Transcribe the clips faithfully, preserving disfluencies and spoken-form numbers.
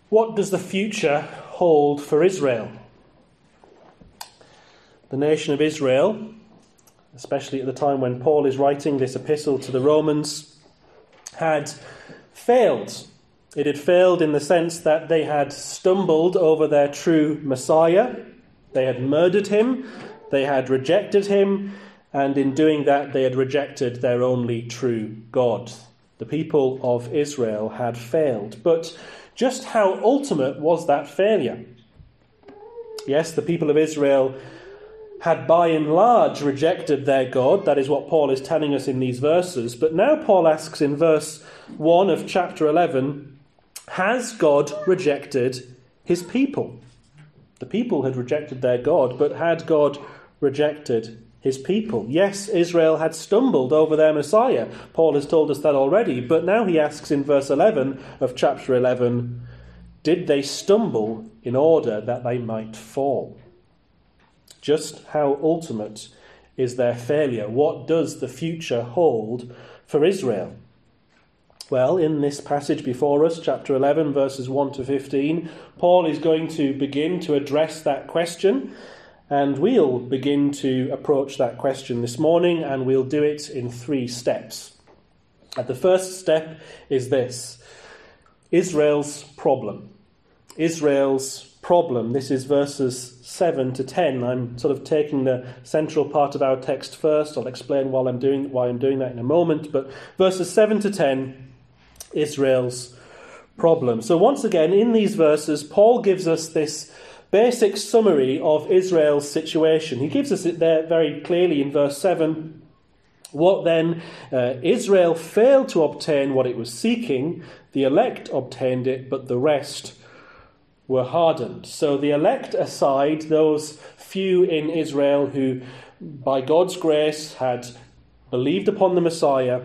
What does the future hold for Israel? The nation of Israel, especially at the time when Paul is writing this epistle to the Romans, had failed. It had failed in the sense that they had stumbled over their true Messiah. They had murdered him. They had rejected him. And in doing that, they had rejected their only true God. The people of Israel had failed. But just how ultimate was that failure? Yes, the people of Israel had by and large rejected their God. That is what Paul is telling us in these verses. But now Paul asks in verse one of chapter eleven, has God rejected his people? The people had rejected their God, but had God rejected his people? Yes, Israel had stumbled over their Messiah. Paul has told us that already. But now he asks in verse eleven of chapter eleven, did they stumble in order that they might fall? Just how ultimate is their failure? What does the future hold for Israel? Well, in this passage before us, chapter eleven, verses one to fifteen, Paul is going to begin to address that question. And we'll begin to approach that question this morning, and we'll do it in three steps. And the first step is this: Israel's problem. Israel's problem. This is verses seven to ten. I'm sort of taking the central part of our text first. I'll explain while I'm doing why I'm doing that in a moment. But verses seven to ten, Israel's problem. So once again, in these verses, Paul gives us this basic summary of Israel's situation. He gives us it there very clearly in verse seven. What then? Uh, Israel failed to obtain what it was seeking. The elect obtained it, but the rest were hardened. So the elect aside, those few in Israel who, by God's grace, had believed upon the Messiah,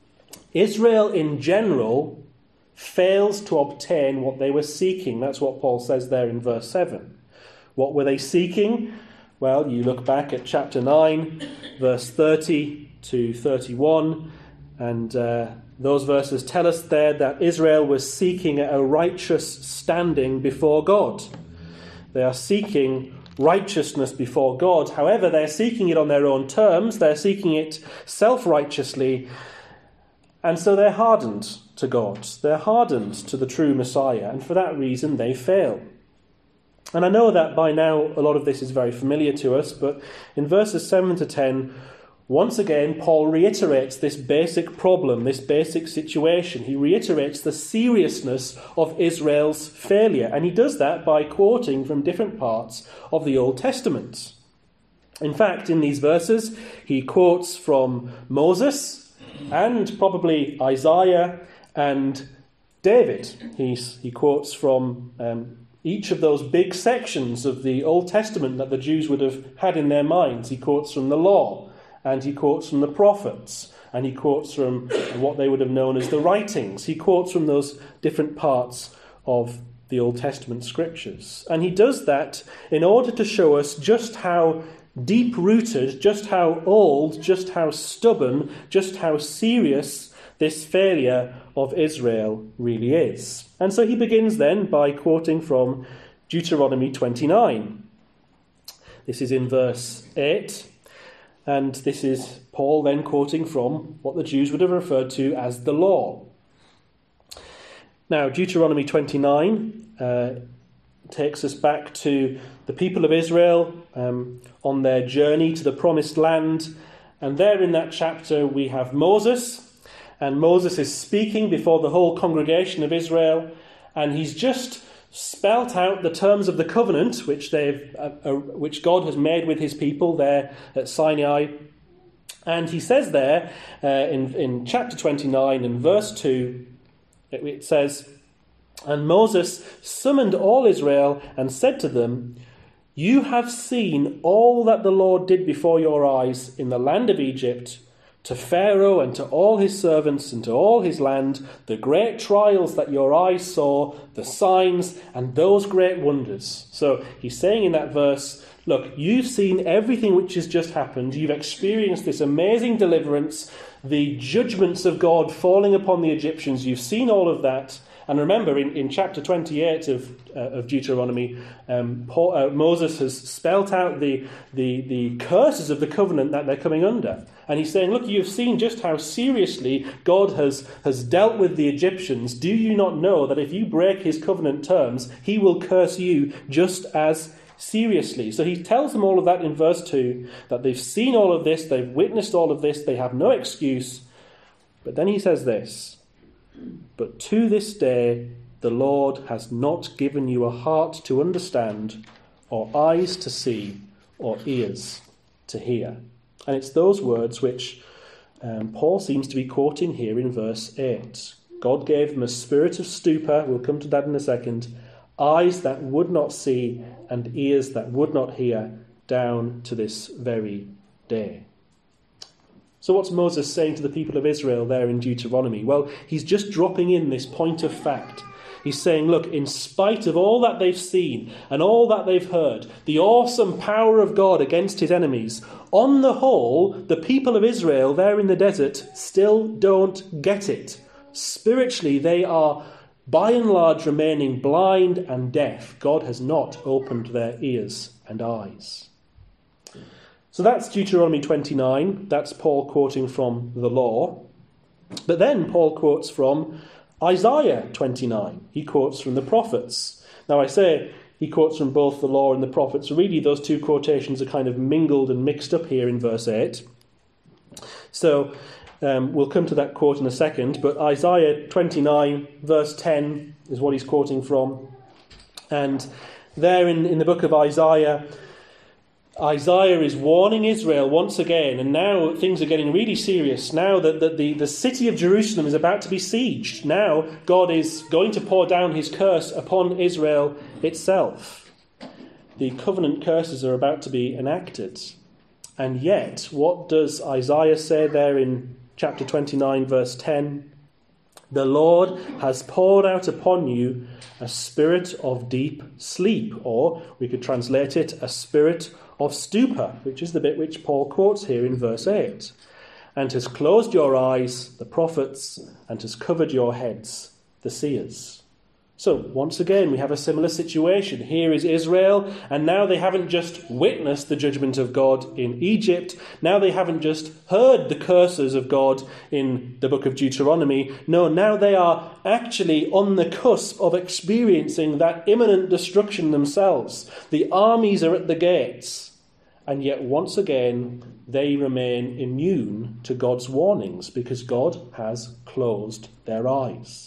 Israel in general fails to obtain what they were seeking. That's what Paul says there in verse seven. What were they seeking? Well, you look back at chapter nine, verse thirty to thirty-one, and uh, those verses tell us there that Israel was seeking a righteous standing before God. They are seeking righteousness before God. However, they're seeking it on their own terms. They're seeking it self-righteously. And so they're hardened to God. They're hardened to the true Messiah. And for that reason, they fail. And I know that by now a lot of this is very familiar to us. But in verses seven to ten, once again, Paul reiterates this basic problem, this basic situation. He reiterates the seriousness of Israel's failure. And he does that by quoting from different parts of the Old Testament. In fact, in these verses, he quotes from Moses and probably Isaiah and David. He's, he quotes from um, each of those big sections of the Old Testament that the Jews would have had in their minds. He quotes from the law, and he quotes from the prophets, and he quotes from what they would have known as the writings. He quotes from those different parts of the Old Testament scriptures. And he does that in order to show us just how deep-rooted, just how old, just how stubborn, just how serious this failure of Israel really is. And so he begins then by quoting from Deuteronomy twenty-nine. This is in verse eight, and this is Paul then quoting from what the Jews would have referred to as the law. Now, Deuteronomy twenty-nine uh, takes us back to the people of Israel um, on their journey to the promised land. And there in that chapter we have Moses. And Moses is speaking before the whole congregation of Israel. And he's just spelt out the terms of the covenant which they've, uh, uh, which God has made with his people there at Sinai. And he says there uh, in, in chapter twenty-nine and verse two, it, it says, "And Moses summoned all Israel and said to them, 'You have seen all that the Lord did before your eyes in the land of Egypt, to Pharaoh and to all his servants and to all his land, the great trials that your eyes saw, the signs and those great wonders.'" So he's saying in that verse, look, you've seen everything which has just happened. You've experienced this amazing deliverance, the judgments of God falling upon the Egyptians. You've seen all of that. And remember, in, in chapter twenty-eight of, uh, of Deuteronomy, um, Paul, uh, Moses has spelt out the, the, the curses of the covenant that they're coming under. And he's saying, look, you've seen just how seriously God has, has dealt with the Egyptians. Do you not know that if you break his covenant terms, he will curse you just as seriously? So he tells them all of that in verse two, that they've seen all of this, they've witnessed all of this, they have no excuse. But then he says this, but to this day the Lord has not given you a heart to understand, or eyes to see, or ears to hear. And it's those words which um, Paul seems to be quoting here in verse eight. God gave them a spirit of stupor, we'll come to that in a second, eyes that would not see and ears that would not hear, down to this very day. So what's Moses saying to the people of Israel there in Deuteronomy? Well, he's just dropping in this point of fact. He's saying, look, in spite of all that they've seen and all that they've heard, the awesome power of God against his enemies, on the whole, the people of Israel there in the desert still don't get it. Spiritually, they are by and large remaining blind and deaf. God has not opened their ears and eyes. So that's Deuteronomy twenty-nine. That's Paul quoting from the law. But then Paul quotes from Isaiah twenty-nine. He quotes from the prophets. Now I say he quotes from both the law and the prophets. Really, those two quotations are kind of mingled and mixed up here in verse eight. So um, we'll come to that quote in a second. But Isaiah twenty-nine, verse ten, is what he's quoting from. And there in, in the book of Isaiah, Isaiah is warning Israel once again, and now things are getting really serious. Now that the, the, the city of Jerusalem is about to be sieged. Now God is going to pour down his curse upon Israel itself. The covenant curses are about to be enacted. And yet, what does Isaiah say there in chapter twenty-nine, verse ten? The Lord has poured out upon you a spirit of deep sleep, or we could translate it, a spirit of stupor, which is the bit which Paul quotes here in verse eight, and has closed your eyes, the prophets, and has covered your heads, the seers. So once again we have a similar situation. Here is Israel, and now they haven't just witnessed the judgment of God in Egypt, now they haven't just heard the curses of God in the book of Deuteronomy. No, now they are actually on the cusp of experiencing that imminent destruction themselves. The armies are at the gates, and yet once again they remain immune to God's warnings because God has closed their eyes.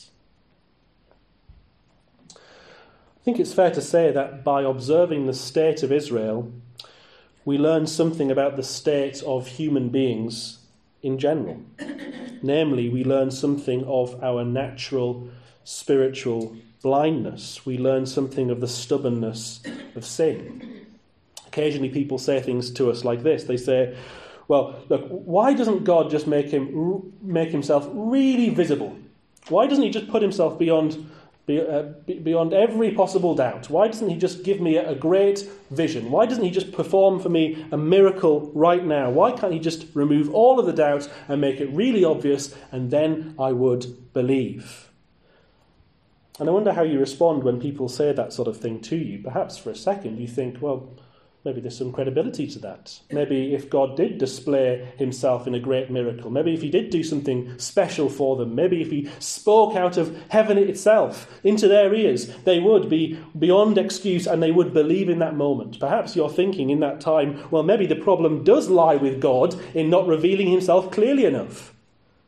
I think it's fair to say that by observing the state of Israel, we learn something about the state of human beings in general. Namely, we learn something of our natural spiritual blindness. We learn something of the stubbornness of sin. Occasionally people say things to us like this. They say, well, look, why doesn't God just make him make himself really visible? Why doesn't he just put himself beyond beyond every possible doubt? Why doesn't he just give me a great vision? Why doesn't he just perform for me a miracle right now? Why can't he just remove all of the doubt and make it really obvious, and then I would believe? And I wonder how you respond when people say that sort of thing to you. Perhaps for a second you think, well, maybe there's some credibility to that. Maybe if God did display himself in a great miracle, maybe if he did do something special for them, maybe if he spoke out of heaven itself into their ears, they would be beyond excuse and they would believe in that moment. Perhaps you're thinking in that time, well, maybe the problem does lie with God in not revealing himself clearly enough.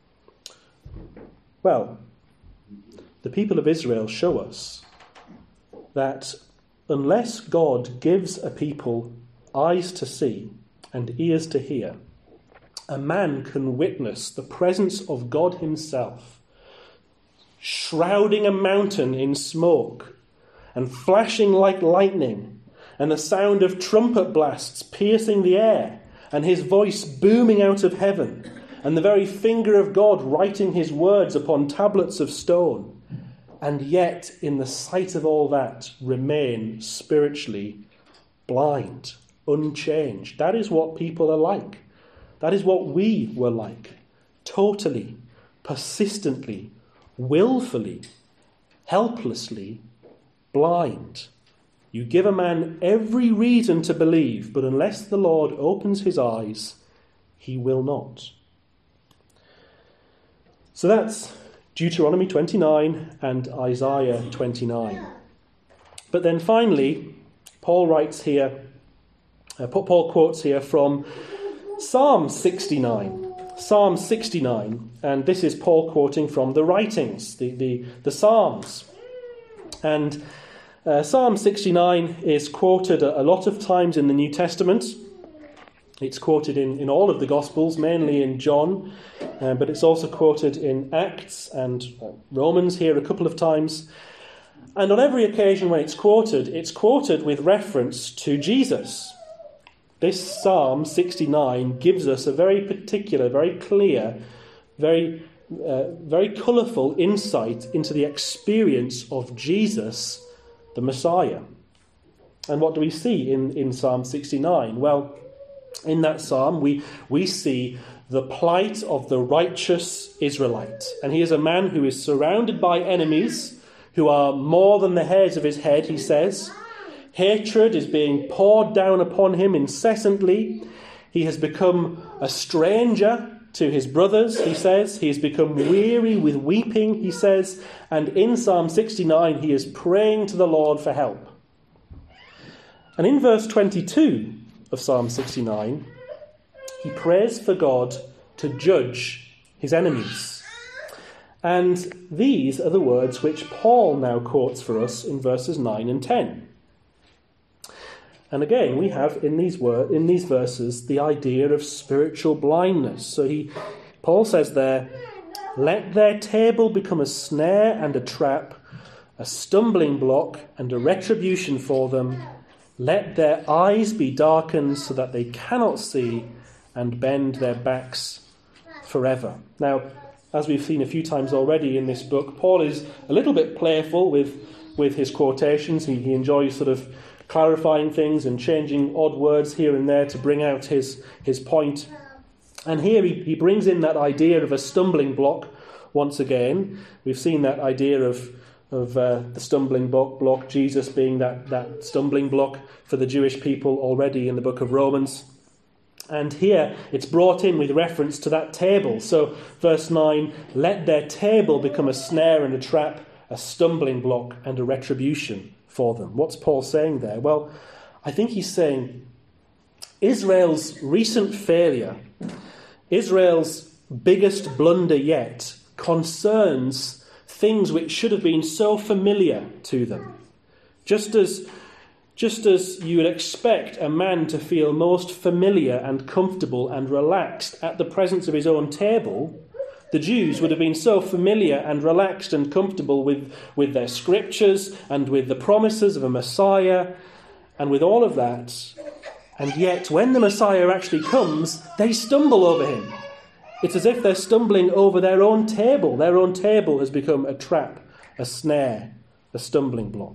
Well, the people of Israel show us that unless God gives a people eyes to see and ears to hear, a man can witness the presence of God himself, shrouding a mountain in smoke and flashing like lightning, and the sound of trumpet blasts piercing the air, and his voice booming out of heaven, and the very finger of God writing his words upon tablets of stone. And yet, in the sight of all that, remain spiritually blind, unchanged. That is what people are like. That is what we were like. Totally, persistently, willfully helplessly blind. You give a man every reason to believe, but unless the Lord opens his eyes, he will not. So that's Deuteronomy twenty-nine and Isaiah twenty-nine. But then finally, Paul writes here, uh, Paul quotes here from Psalm sixty-nine. Psalm sixty-nine, and this is Paul quoting from the writings, the, the, the Psalms. And uh, Psalm sixty-nine is quoted a, a lot of times in the New Testament. It's quoted in, in all of the Gospels, mainly in John, uh, but it's also quoted in Acts and uh, Romans here a couple of times. And on every occasion when it's quoted, it's quoted with reference to Jesus. This Psalm sixty-nine gives us a very particular, very clear, very, uh, very colourful insight into the experience of Jesus, the Messiah. And what do we see in, in Psalm sixty-nine? Well, in that psalm, we, we see the plight of the righteous Israelite. And he is a man who is surrounded by enemies who are more than the hairs of his head, he says. Hatred is being poured down upon him incessantly. He has become a stranger to his brothers, he says. He has become weary with weeping, he says. And in Psalm sixty-nine, he is praying to the Lord for help. And in verse twenty-two of Psalm sixty-nine, he prays for God to judge his enemies. And these are the words which Paul now quotes for us in verses nine and ten. And again, we have in these word, in these verses the idea of spiritual blindness. So he, Paul says there, "Let their table become a snare and a trap, a stumbling block and a retribution for them. Let their eyes be darkened so that they cannot see, and bend their backs forever." Now, as we've seen a few times already in this book, Paul is a little bit playful with, with his quotations. He, he enjoys sort of clarifying things and changing odd words here and there to bring out his, his point. And here he, he brings in that idea of a stumbling block once again. We've seen that idea of, of uh, the stumbling block, block, Jesus being that, that stumbling block for the Jewish people already in the book of Romans. And here it's brought in with reference to that table. So verse nine, "Let their table become a snare and a trap, a stumbling block and a retribution for them." What's Paul saying there? Well, I think he's saying Israel's recent failure, Israel's biggest blunder yet, concerns things which should have been so familiar to them. Just as, just as you would expect a man to feel most familiar and comfortable and relaxed at the presence of his own table, the Jews would have been so familiar and relaxed and comfortable with, with their scriptures and with the promises of a Messiah and with all of that. And yet, when the Messiah actually comes, they stumble over him. It's as if they're stumbling over their own table. Their own table has become a trap, a snare, a stumbling block.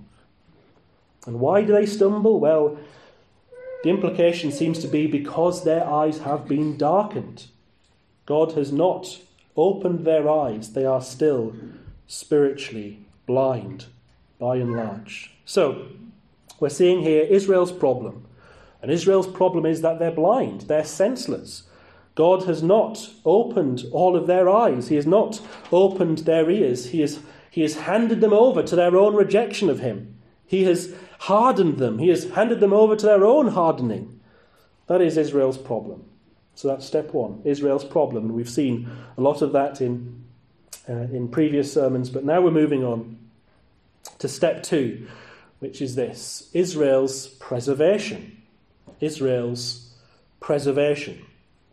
And why do they stumble? Well, the implication seems to be because their eyes have been darkened. God has not opened their eyes. They are still spiritually blind, by and large. So, we're seeing here Israel's problem. And Israel's problem is that they're blind. They're senseless. God has not opened all of their eyes. He has not opened their ears. He has, he has handed them over to their own rejection of him. He has hardened them. He has handed them over to their own hardening. That is Israel's problem. So that's step one, Israel's problem. And we've seen a lot of that in, uh, in previous sermons. But now we're moving on to step two, which is this, Israel's preservation. Israel's preservation.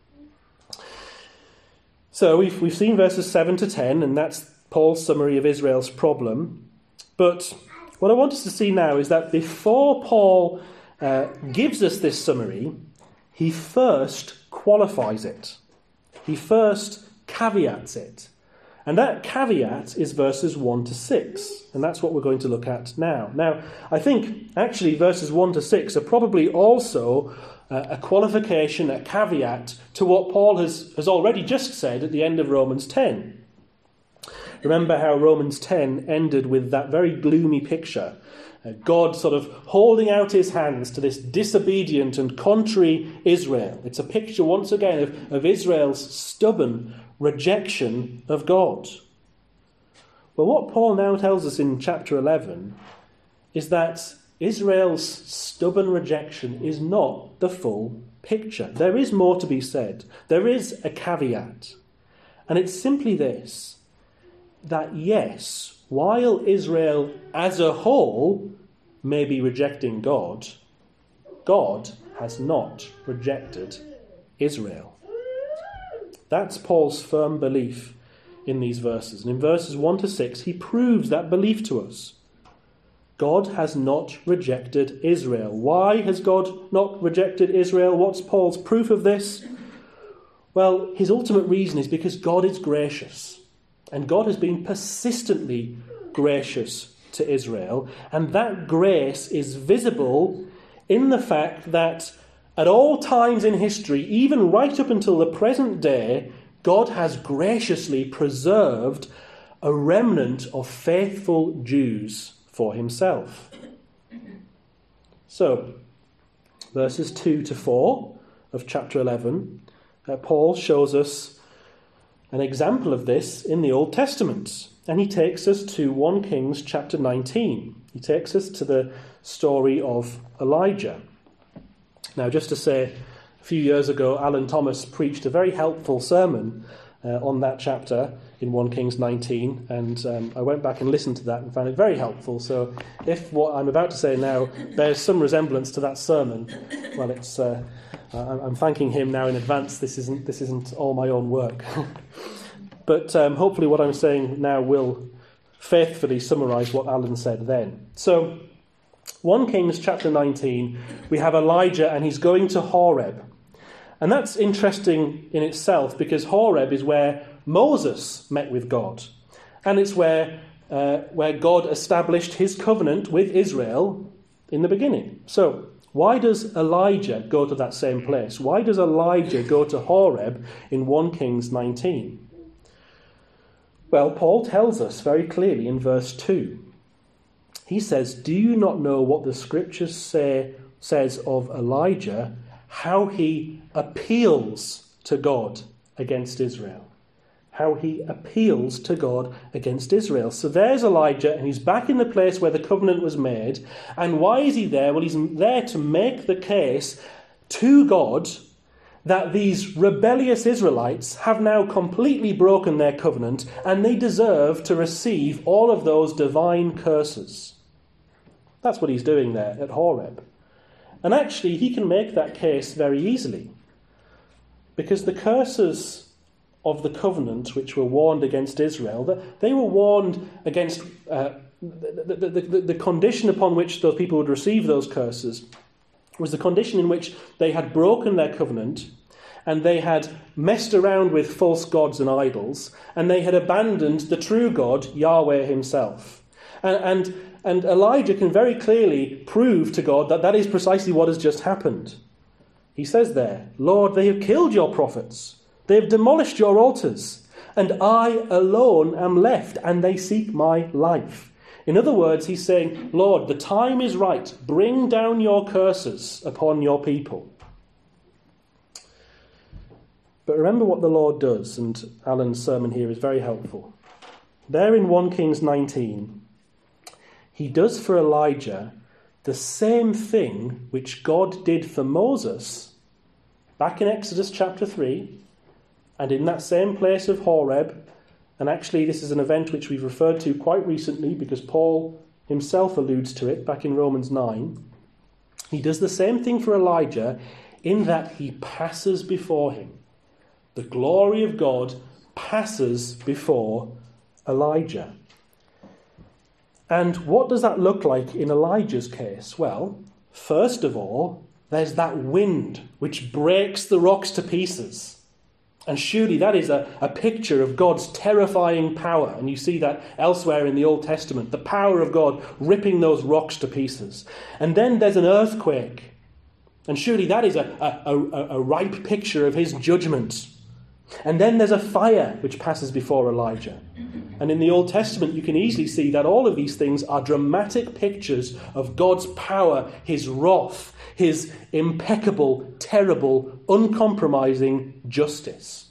So we've, we've seen verses seven to ten, and that's Paul's summary of Israel's problem. But what I want us to see now is that before Paul uh, gives us this summary, he first qualifies it. He first caveats it. And that caveat is verses one to six. And that's what we're going to look at now. Now, I think actually verses one to six are probably also uh, a qualification, a caveat to what Paul has, has already just said at the end of Romans ten. Remember how Romans ten ended with that very gloomy picture. Uh, God sort of holding out his hands to this disobedient and contrary Israel. It's a picture once again of, of Israel's stubborn rejection of God. Well, what Paul now tells us in chapter eleven is that Israel's stubborn rejection is not the full picture. There is more to be said. There is a caveat. And it's simply this, that yes, while Israel as a whole may be rejecting God, God has not rejected Israel. That's Paul's firm belief in these verses. And in verses one to six, he proves that belief to us. God has not rejected Israel. Why has God not rejected Israel? What's Paul's proof of this? Well, his ultimate reason is because God is gracious. And God has been persistently gracious to Israel. And that grace is visible in the fact that at all times in history, even right up until the present day, God has graciously preserved a remnant of faithful Jews for himself. So, verses two to four of chapter eleven, uh, Paul shows us an example of this in the Old Testament. And he takes us to First Kings chapter nineteen. He takes us to the story of Elijah. Now, just to say, a few years ago, Alan Thomas preached a very helpful sermon uh, on that chapter in First Kings nineteen, and um, I went back and listened to that and found it very helpful. So if what I'm about to say now bears some resemblance to that sermon, well, it's uh, I'm thanking him now in advance. This isn't this isn't all my own work. But um, hopefully what I'm saying now will faithfully summarise what Alan said then. So, First Kings chapter nineteen, we have Elijah and he's going to Horeb. And that's interesting in itself because Horeb is where Moses met with God. And it's where, uh, where God established his covenant with Israel in the beginning. So, why does Elijah go to that same place? Why does Elijah go to Horeb in First Kings nineteen? Well, Paul tells us very clearly in verse two. He says, "Do you not know what the scriptures say says of Elijah, how he appeals to God against Israel?" How he appeals to God against Israel. So there's Elijah, and he's back in the place where the covenant was made. And why is he there? Well, he's there to make the case to God that these rebellious Israelites have now completely broken their covenant, and they deserve to receive all of those divine curses. That's what he's doing there at Horeb. And actually, he can make that case very easily, because the curses of the covenant which were warned against Israel, they were warned against uh, the, the, the, the condition upon which those people would receive those curses was the condition in which they had broken their covenant and they had messed around with false gods and idols, and they had abandoned the true God, Yahweh himself. And, and, and Elijah can very clearly prove to God that that is precisely what has just happened. He says there, "Lord, they have killed your prophets. They have demolished your altars, and I alone am left, and they seek my life." In other words, he's saying, "Lord, the time is right. Bring down your curses upon your people." But remember what the Lord does, and Alan's sermon here is very helpful. There in First Kings nineteen, he does for Elijah the same thing which God did for Moses back in Exodus chapter three, and in that same place of Horeb. And actually this is an event which we've referred to quite recently because Paul himself alludes to it back in Romans nine. He does the same thing for Elijah in that he passes before him. The glory of God passes before Elijah. And what does that look like in Elijah's case? Well, first of all, there's that wind which breaks the rocks to pieces. And surely that is a, a picture of God's terrifying power. And you see that elsewhere in the Old Testament, the power of God ripping those rocks to pieces. And then there's an earthquake. And surely that is a, a, a, a ripe picture of his judgment. And then there's a fire which passes before Elijah. And in the Old Testament, you can easily see that all of these things are dramatic pictures of God's power, his wrath, his impeccable, terrible, uncompromising justice.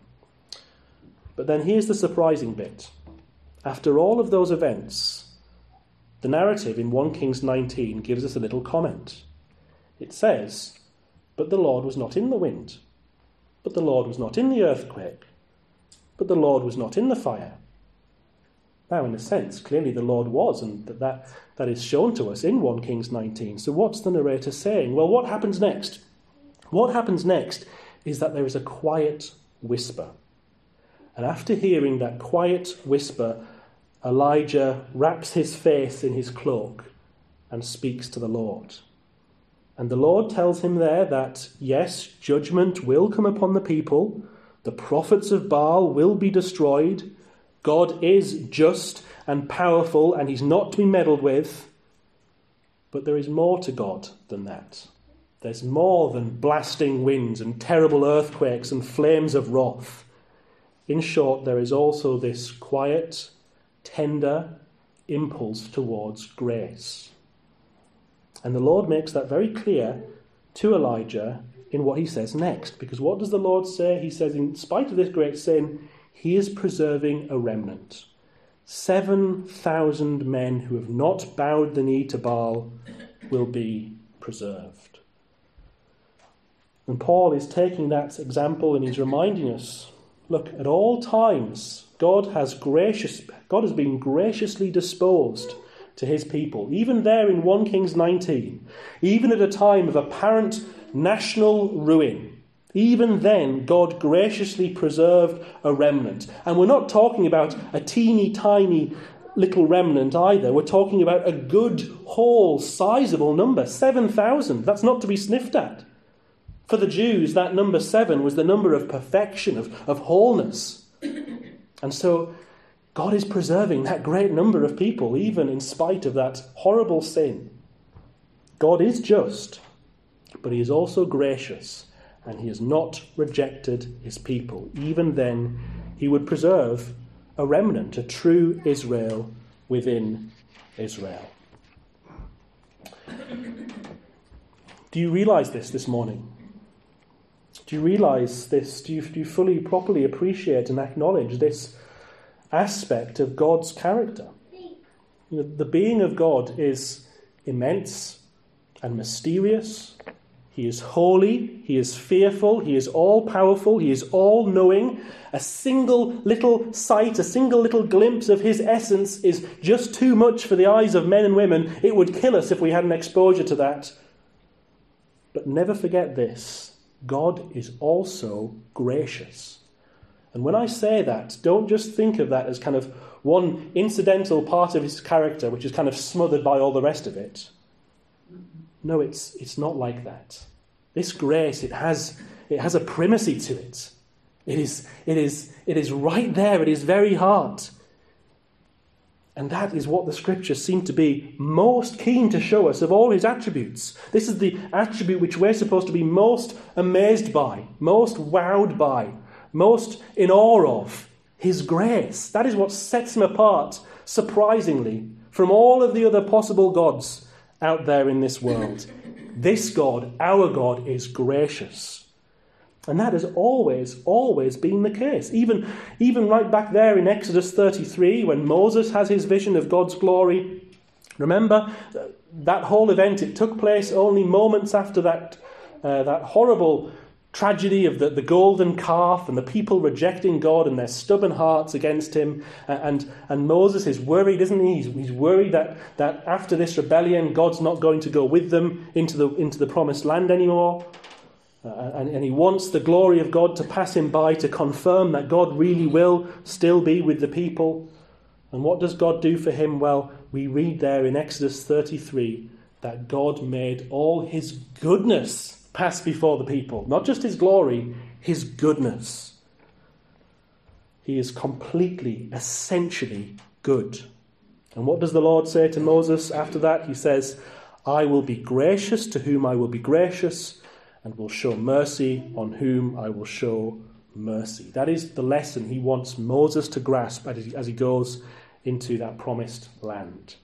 But then here's the surprising bit. After all of those events, the narrative in First Kings nineteen gives us a little comment. It says, "But the Lord was not in the wind, but the Lord was not in the earthquake, but the Lord was not in the fire." Now, in a sense, clearly the Lord was, and that, that, that is shown to us in First Kings nineteen. So what's the narrator saying? Well, what happens next? What happens next is that there is a quiet whisper. And after hearing that quiet whisper, Elijah wraps his face in his cloak and speaks to the Lord. And the Lord tells him there that, yes, judgment will come upon the people, the prophets of Baal will be destroyed, God is just and powerful and he's not to be meddled with, but there is more to God than that. There's more than blasting winds and terrible earthquakes and flames of wrath. In short, there is also this quiet, tender impulse towards grace. And the Lord makes that very clear to Elijah in what he says next. Because what does the Lord say? He says, in spite of this great sin, he is preserving a remnant. Seven thousand men who have not bowed the knee to Baal will be preserved. And Paul is taking that example and he's reminding us, look, at all times, God has gracious, God has been graciously disposed to his people. Even there in First Kings nineteen, even at a time of apparent national ruin, even then God graciously preserved a remnant. And we're not talking about a teeny tiny little remnant either. We're talking about a good, whole, sizable number, seven thousand. That's not to be sniffed at. For the Jews, that number seven was the number of perfection, of, of wholeness. And so God is preserving that great number of people, even in spite of that horrible sin. God is just, but he is also gracious, and he has not rejected his people. Even then, he would preserve a remnant, a true Israel within Israel. Do you realize this this morning? Do you realize this? Do you, do you fully, properly appreciate and acknowledge this aspect of God's character? You know, the being of God is immense and mysterious. He is holy, he is fearful, he is all-powerful, he is all-knowing. A single little sight, a single little glimpse of his essence is just too much for the eyes of men and women. It would kill us if we had an exposure to that. But never forget this. God is also gracious. And when I say that, don't just think of that as kind of one incidental part of his character which is kind of smothered by all the rest of it. No, it's it's not like that. This grace, it has it has a primacy to it. It is it is it is right there at his very heart. And that is what the scriptures seem to be most keen to show us of all his attributes. This is the attribute which we're supposed to be most amazed by, most wowed by, most in awe of, his grace. That is what sets him apart, surprisingly, from all of the other possible gods out there in this world. This God, our God, is gracious. And that has always, always been the case. Even, even right back there in Exodus thirty-three, when Moses has his vision of God's glory. Remember, that whole event, it took place only moments after that, uh, that horrible tragedy of the, the golden calf and the people rejecting God and their stubborn hearts against him. And, and Moses is worried, isn't he? He's, he's worried that, that after this rebellion, God's not going to go with them into the, into the promised land anymore. Uh, and, and he wants the glory of God to pass him by to confirm that God really will still be with the people. And what does God do for him? Well, we read there in Exodus thirty-three that God made all his goodness pass before the people. Not just his glory, his goodness. He is completely, essentially good. And what does the Lord say to Moses after that? He says, I will be gracious to whom I will be gracious, and will show mercy on whom I will show mercy. That is the lesson he wants Moses to grasp as he, as he goes into that promised land.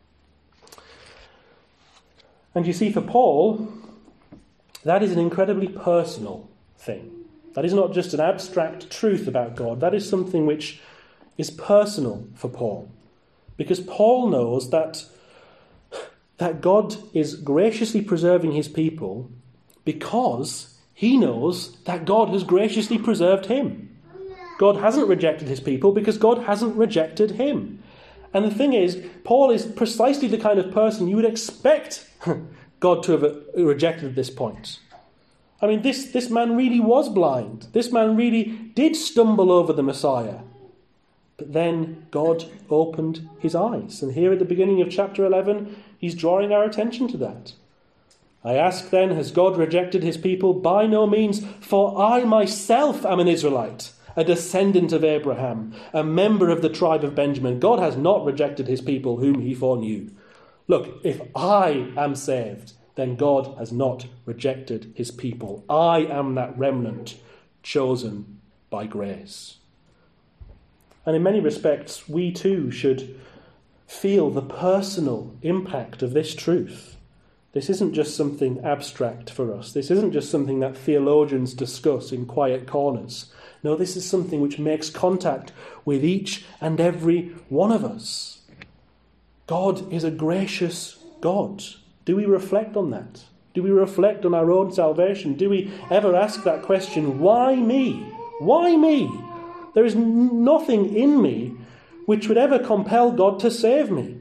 And you see, for Paul, that is an incredibly personal thing. That is not just an abstract truth about God. That is something which is personal for Paul. Because Paul knows that, that God is graciously preserving his people because he knows that God has graciously preserved him. God hasn't rejected his people because God hasn't rejected him. And the thing is, Paul is precisely the kind of person you would expect God to have rejected at this point. I mean, this, this man really was blind. This man really did stumble over the Messiah. But then God opened his eyes. And here at the beginning of chapter eleven, he's drawing our attention to that. I ask then, has God rejected his people? By no means, for I myself am an Israelite, a descendant of Abraham, a member of the tribe of Benjamin. God has not rejected his people whom he foreknew. Look, if I am saved, then God has not rejected his people. I am that remnant chosen by grace. And in many respects, we too should feel the personal impact of this truth. This isn't just something abstract for us. This isn't just something that theologians discuss in quiet corners. No, this is something which makes contact with each and every one of us. God is a gracious God. Do we reflect on that? Do we reflect on our own salvation? Do we ever ask that question, why me? Why me? There is nothing in me which would ever compel God to save me.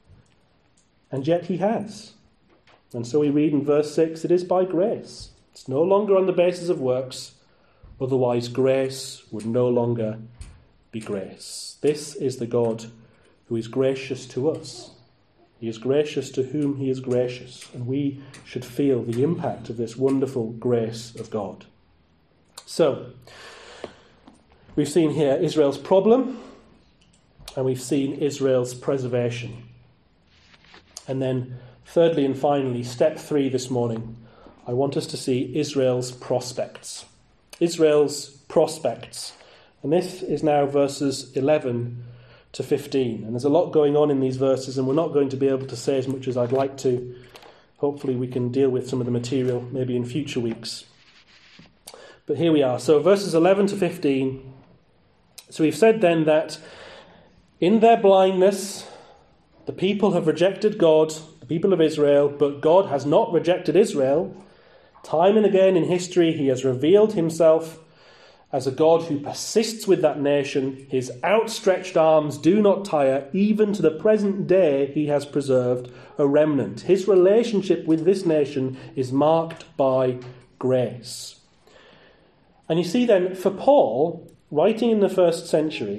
And yet he has. And so we read in verse six, it is by grace. It's no longer on the basis of works. Otherwise grace would no longer be grace. This is the God who is gracious to us. He is gracious to whom he is gracious. And we should feel the impact of this wonderful grace of God. So, we've seen here Israel's problem, and we've seen Israel's preservation. And then, thirdly and finally, step three this morning, I want us to see Israel's prospects. Israel's prospects. And this is now verses eleven to fifteen. And there's a lot going on in these verses, and we're not going to be able to say as much as I'd like to. Hopefully we can deal with some of the material maybe in future weeks. But here we are. So verses eleven to fifteen. So we've said then that in their blindness, the people have rejected God, the people of Israel, but God has not rejected Israel. Time and again in history, he has revealed himself as a God who persists with that nation. His outstretched arms do not tire. Even to the present day, he has preserved a remnant. His relationship with this nation is marked by grace. And you see then, for Paul, writing in the first century,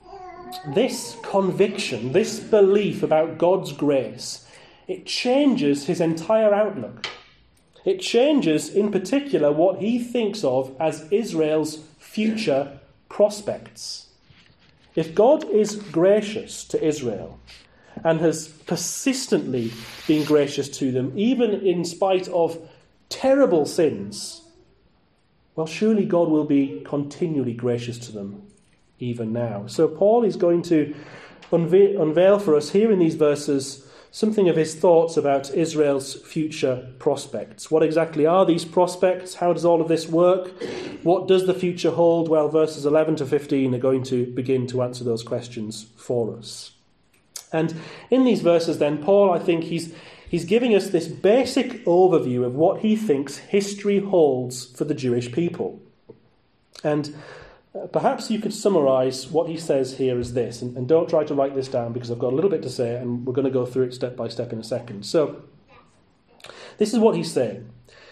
this conviction, this belief about God's grace, it changes his entire outlook. It changes, in particular, what he thinks of as Israel's future prospects. If God is gracious to Israel and has persistently been gracious to them, even in spite of terrible sins, well, surely God will be continually gracious to them even now. So Paul is going to unveil, unveil for us here in these verses something of his thoughts about Israel's future prospects. What exactly are these prospects? How does all of this work? What does the future hold? Well, verses eleven to fifteen are going to begin to answer those questions for us. And in these verses then, Paul, I think he's he's giving us this basic overview of what he thinks history holds for the Jewish people. And perhaps you could summarise what he says here as this, and, and don't try to write this down because I've got a little bit to say and we're going to go through it step by step in a second. So, this is what he's saying.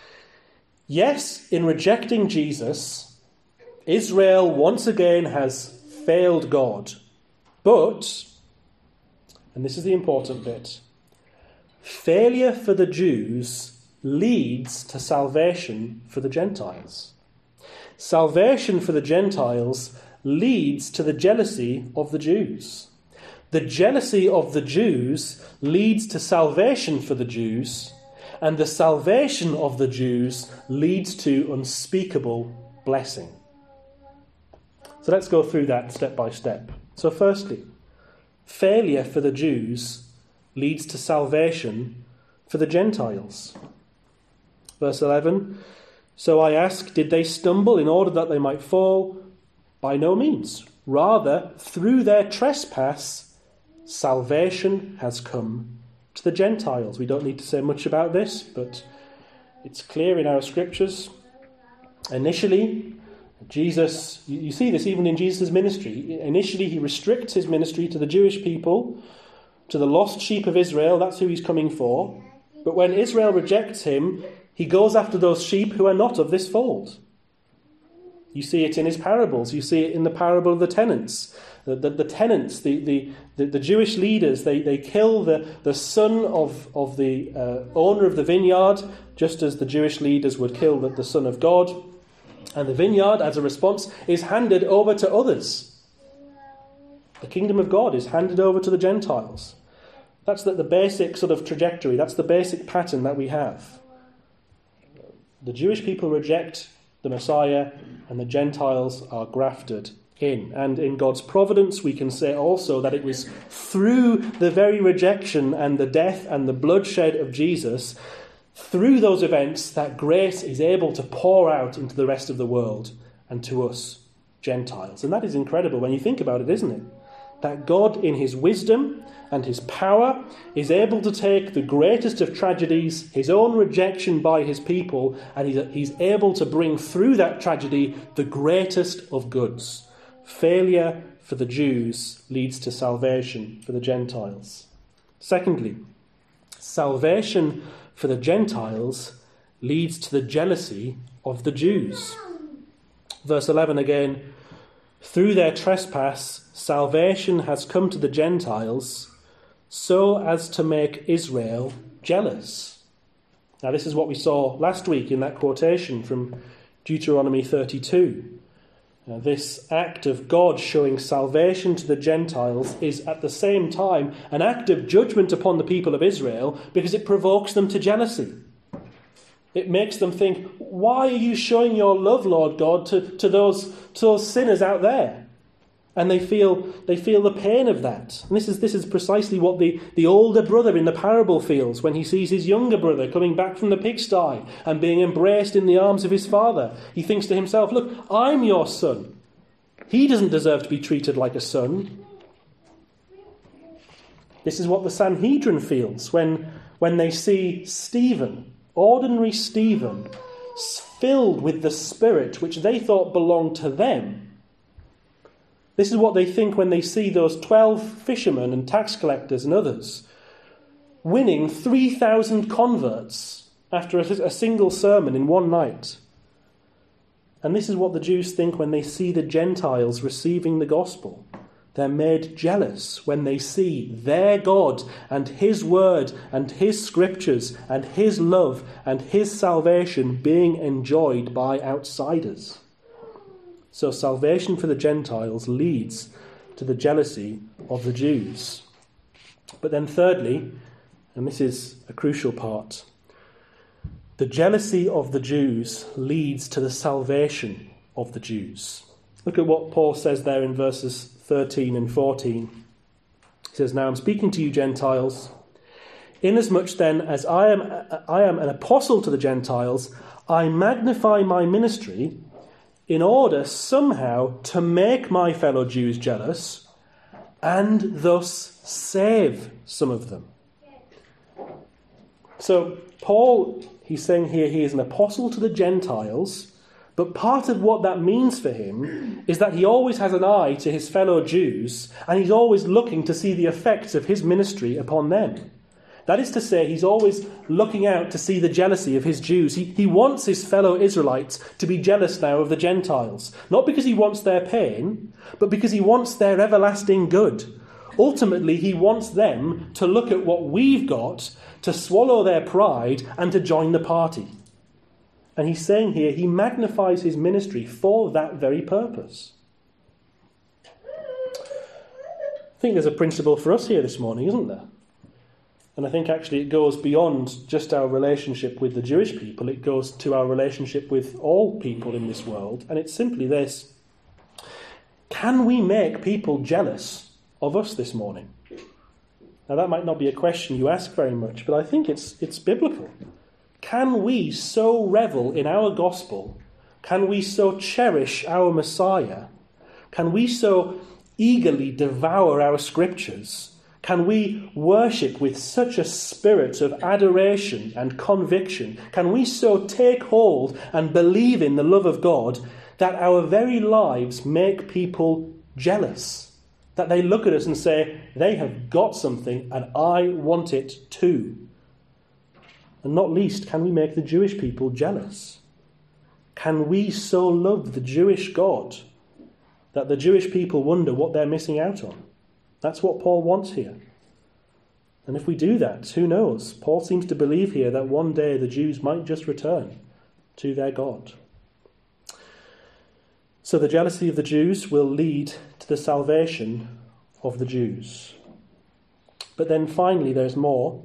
Yes, in rejecting Jesus, Israel once again has failed God, but, and this is the important bit, failure for the Jews leads to salvation for the Gentiles. Salvation for the Gentiles leads to the jealousy of the Jews. The jealousy of the Jews leads to salvation for the Jews, and the salvation of the Jews leads to unspeakable blessing. So let's go through that step by step. So firstly, failure for the Jews leads to salvation for the Gentiles. Verse eleven, so I ask, did they stumble in order that they might fall? By no means. Rather, through their trespass, salvation has come to the Gentiles. We don't need to say much about this, but it's clear in our scriptures. Initially, Jesus, you see this even in Jesus' ministry. Initially, he restricts his ministry to the Jewish people, to the lost sheep of Israel. That's who he's coming for. But when Israel rejects him, he goes after those sheep who are not of this fold. You see it in his parables. You see it in the parable of the tenants. The, the, the tenants, the, the, the, the Jewish leaders, they, they kill the, the son of, of the uh, owner of the vineyard, just as the Jewish leaders would kill the, the son of God. And the vineyard, as a response, is handed over to others. The kingdom of God is handed over to the Gentiles. That's the, the basic sort of trajectory. That's the basic pattern that we have. The Jewish people reject the Messiah, and the Gentiles are grafted in. And in God's providence, we can say also that it was through the very rejection and the death and the bloodshed of Jesus, through those events, that grace is able to pour out into the rest of the world and to us, Gentiles. And that is incredible when you think about it, isn't it? That God, in his wisdom and his power, is able to take the greatest of tragedies, his own rejection by his people, and he's, he's able to bring through that tragedy the greatest of goods. Failure for the Jews leads to salvation for the Gentiles. Secondly, salvation for the Gentiles leads to the jealousy of the Jews. Verse eleven again, through their trespass, salvation has come to the Gentiles so as to make Israel jealous. Now this is what we saw last week in that quotation from Deuteronomy thirty-two. Now, this act of God showing salvation to the Gentiles is at the same time an act of judgment upon the people of Israel because it provokes them to jealousy. It makes them think, why are you showing your love, Lord God, to, to, those, to those sinners out there? And they feel they feel the pain of that. And this is this is precisely what the, the older brother in the parable feels when he sees his younger brother coming back from the pigsty and being embraced in the arms of his father. He thinks to himself, look, I'm your son. He doesn't deserve to be treated like a son. This is what the Sanhedrin feels when, when they see Stephen, ordinary Stephen, filled with the Spirit which they thought belonged to them. This is what they think when they see those twelve fishermen and tax collectors and others winning three thousand converts after a, a single sermon in one night. And this is what the Jews think when they see the Gentiles receiving the gospel. They're made jealous when they see their God and his word and his scriptures and his love and his salvation being enjoyed by outsiders. So salvation for the Gentiles leads to the jealousy of the Jews. But then thirdly, and this is a crucial part, the jealousy of the Jews leads to the salvation of the Jews. Look at what Paul says there in verses thirteen and fourteen. He says, now I'm speaking to you Gentiles. Inasmuch then as I am, I am an apostle to the Gentiles, I magnify my ministry in order somehow to make my fellow Jews jealous and thus save some of them. So Paul, he's saying here he is an apostle to the Gentiles, but part of what that means for him is that he always has an eye to his fellow Jews and he's always looking to see the effects of his ministry upon them. That is to say, he's always looking out to see the jealousy of his Jews. He, he wants his fellow Israelites to be jealous now of the Gentiles. Not because he wants their pain, but because he wants their everlasting good. Ultimately, he wants them to look at what we've got, to swallow their pride, and to join the party. And he's saying here, he magnifies his ministry for that very purpose. I think there's a principle for us here this morning, isn't there? And I think actually it goes beyond just our relationship with the Jewish people. It goes to our relationship with all people in this world. And it's simply this. Can we make people jealous of us this morning? Now, that might not be a question you ask very much, but I think it's it's biblical. Can we so revel in our gospel? Can we so cherish our Messiah? Can we so eagerly devour our scriptures? Can we worship with such a spirit of adoration and conviction? Can we so take hold and believe in the love of God that our very lives make people jealous? That they look at us and say, they have got something and I want it too. And not least, can we make the Jewish people jealous? Can we so love the Jewish God that the Jewish people wonder what they're missing out on? That's what Paul wants here. And if we do that, who knows? Paul seems to believe here that one day the Jews might just return to their God. So the jealousy of the Jews will lead to the salvation of the Jews. But then finally there's more.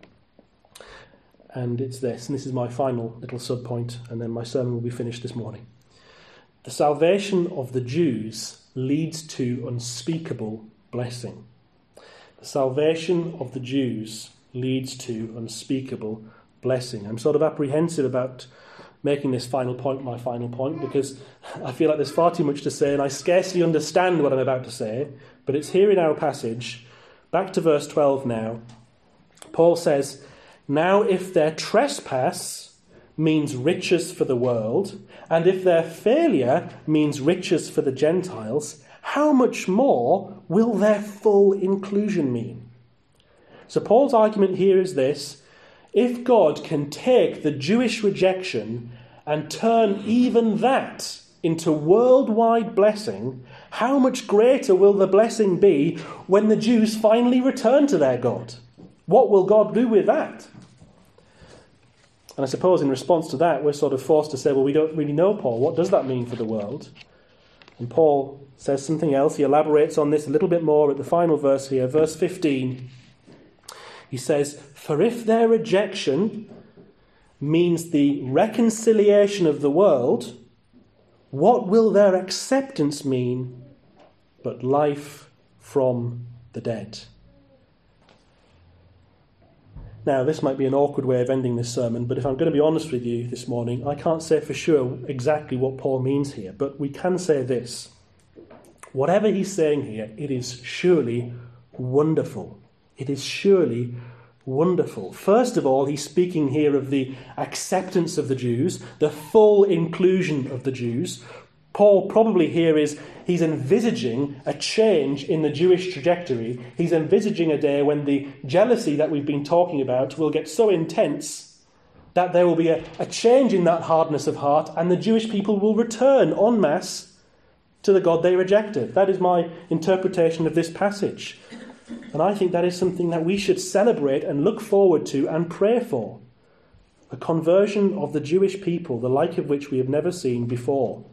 And it's this, and this is my final little sub-point, and then my sermon will be finished this morning. The salvation of the Jews leads to unspeakable blessing. The salvation of the Jews leads to unspeakable blessing. I'm sort of apprehensive about making this final point my final point, because I feel like there's far too much to say, and I scarcely understand what I'm about to say, but it's here in our passage. Back to verse twelve now. Paul says, "Now if their trespass means riches for the world, and if their failure means riches for the Gentiles, how much more will their full inclusion mean?" So Paul's argument here is this: if God can take the Jewish rejection and turn even that into worldwide blessing, how much greater will the blessing be when the Jews finally return to their God? What will God do with that? And I suppose in response to that, we're sort of forced to say, well, we don't really know, Paul. What does that mean for the world? And Paul says something else. He elaborates on this a little bit more at the final verse here, verse fifteen. He says, "For if their rejection means the reconciliation of the world, what will their acceptance mean but life from the dead?" Now, this might be an awkward way of ending this sermon, but if I'm going to be honest with you this morning, I can't say for sure exactly what Paul means here, but we can say this. Whatever he's saying here, it is surely wonderful. It is surely wonderful. First of all, he's speaking here of the acceptance of the Jews, the full inclusion of the Jews. Paul probably here is, he's envisaging a change in the Jewish trajectory. He's envisaging a day when the jealousy that we've been talking about will get so intense that there will be a, a change in that hardness of heart, and the Jewish people will return en masse to the God they rejected. That is my interpretation of this passage. And I think that is something that we should celebrate and look forward to and pray for. A conversion of the Jewish people, the like of which we have never seen before.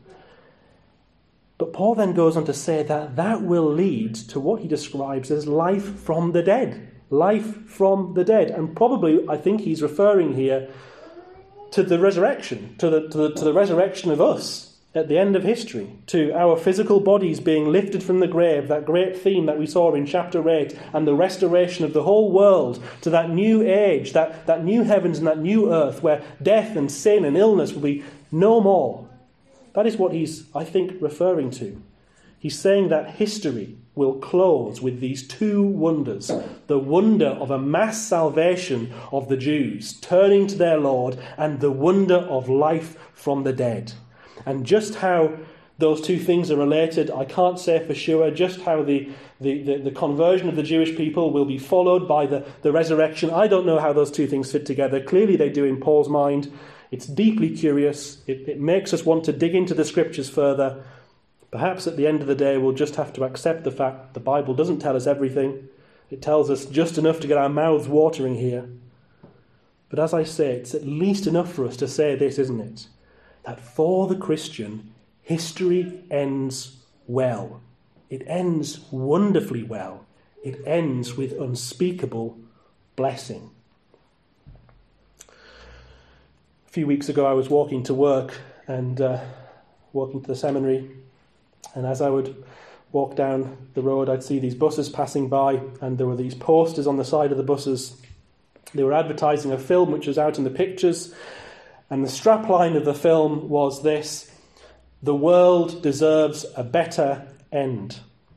But Paul then goes on to say that that will lead to what he describes as life from the dead. Life from the dead. And probably, I think he's referring here to the resurrection, to the, to the, to the resurrection of us at the end of history, to our physical bodies being lifted from the grave, that great theme that we saw in chapter eight, and the restoration of the whole world to that new age, that, that new heavens and that new earth where death and sin and illness will be no more. That is what he's, I think, referring to. He's saying that history will close with these two wonders. The wonder of a mass salvation of the Jews, turning to their Lord, and the wonder of life from the dead. And just how those two things are related, I can't say for sure. Just how the, the, the, the conversion of the Jewish people will be followed by the, the resurrection, I don't know how those two things fit together. Clearly they do in Paul's mind. It's deeply curious. It, it makes us want to dig into the scriptures further. Perhaps at the end of the day we'll just have to accept the fact the Bible doesn't tell us everything. It tells us just enough to get our mouths watering here. But as I say, it's at least enough for us to say this, isn't it? That for the Christian, history ends well. It ends wonderfully well. It ends with unspeakable blessing. A few weeks ago I was walking to work and uh, walking to the seminary, and as I would walk down the road, I'd see these buses passing by, and there were these posters on the side of the buses. They were advertising a film which was out in the pictures, and the strapline of the film was this: "The world deserves a better end."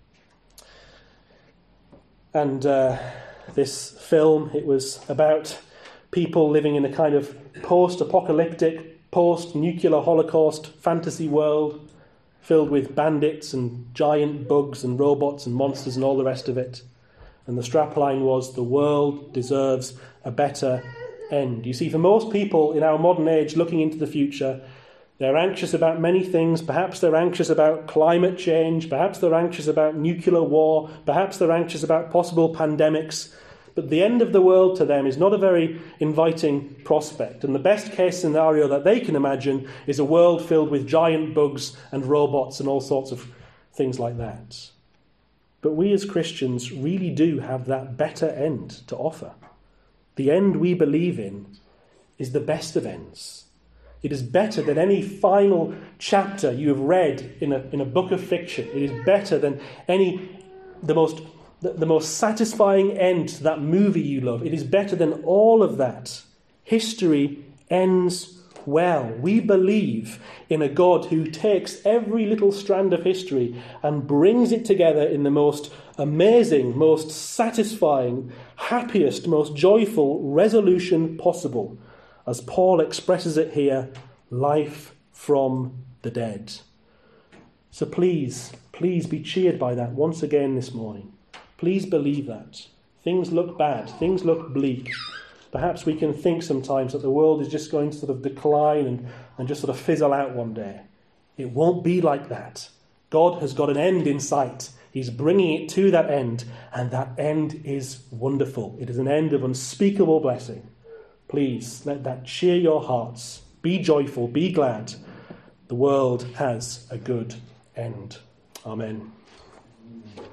And uh, this film, it was about people living in a kind of post-apocalyptic, post-nuclear Holocaust fantasy world filled with bandits and giant bugs and robots and monsters and all the rest of it. And the strapline was, "The world deserves a better end." You see, for most people in our modern age looking into the future, they're anxious about many things. Perhaps they're anxious about climate change. Perhaps they're anxious about nuclear war. Perhaps they're anxious about possible pandemics. But the end of the world to them is not a very inviting prospect. And the best case scenario that they can imagine is a world filled with giant bugs and robots and all sorts of things like that. But we as Christians really do have that better end to offer. The end we believe in is the best of ends. It is better than any final chapter you have read in a, in a book of fiction. It is better than any, the most, the, the most satisfying end to that movie you love. It is better than all of that. History ends well. We believe in a God who takes every little strand of history and brings it together in the most amazing, most satisfying, happiest, most joyful resolution possible. As Paul expresses it here, life from the dead. So please, please be cheered by that once again this morning. Please believe that. Things look bad. Things look bleak. Perhaps we can think sometimes that the world is just going to sort of decline and, and just sort of fizzle out one day. It won't be like that. God has got an end in sight. He's bringing it to that end, and that end is wonderful. It is an end of unspeakable blessing. Please let that cheer your hearts. Be joyful, be glad. The world has a good end. Amen.